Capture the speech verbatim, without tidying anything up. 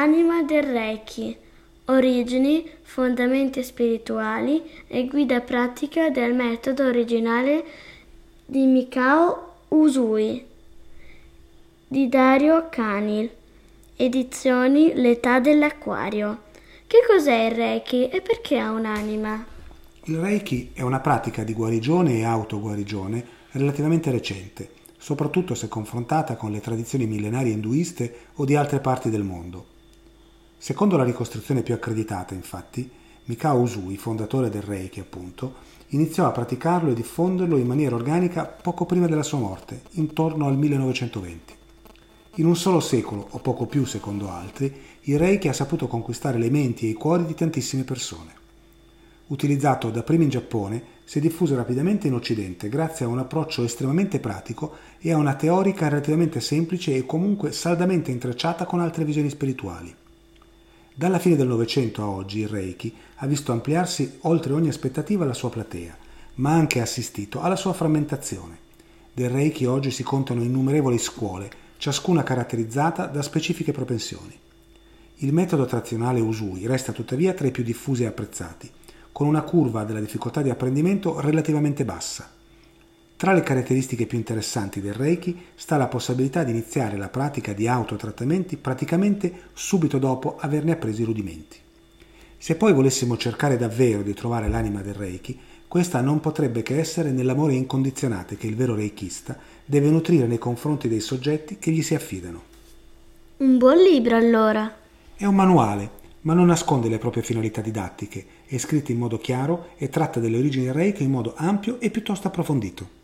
l'anima del Reiki, origini, fondamenti spirituali e guida pratica del metodo originale di Mikao Usui, di Dario Canil, edizioni L'età dell'acquario. Che cos'è il Reiki e perché ha un'anima? Il Reiki è una pratica di guarigione e autoguarigione relativamente recente, soprattutto se confrontata con le tradizioni millenarie induiste o di altre parti del mondo. Secondo la ricostruzione più accreditata, infatti, Mikao Usui, fondatore del Reiki appunto, iniziò a praticarlo e diffonderlo in maniera organica poco prima della sua morte, intorno al millenovecentoventi. In un solo secolo, o poco più secondo altri, il Reiki ha saputo conquistare le menti e i cuori di tantissime persone. Utilizzato dapprima in Giappone, si è diffuso rapidamente in Occidente grazie a un approccio estremamente pratico e a una teorica relativamente semplice e comunque saldamente intrecciata con altre visioni spirituali. Dalla fine del Novecento a oggi il Reiki ha visto ampliarsi oltre ogni aspettativa la sua platea, ma ha anche assistito alla sua frammentazione. Del Reiki oggi si contano innumerevoli scuole, ciascuna caratterizzata da specifiche propensioni. Il metodo tradizionale Usui resta tuttavia tra i più diffusi e apprezzati, con una curva della difficoltà di apprendimento relativamente bassa. Tra le caratteristiche più interessanti del Reiki sta la possibilità di iniziare la pratica di autotrattamenti praticamente subito dopo averne appreso i rudimenti. Se poi volessimo cercare davvero di trovare l'anima del Reiki, questa non potrebbe che essere nell'amore incondizionato che il vero reikista deve nutrire nei confronti dei soggetti che gli si affidano. Un buon libro, allora. È un manuale, ma non nasconde le proprie finalità didattiche, è scritto in modo chiaro e tratta delle origini del Reiki in modo ampio e piuttosto approfondito.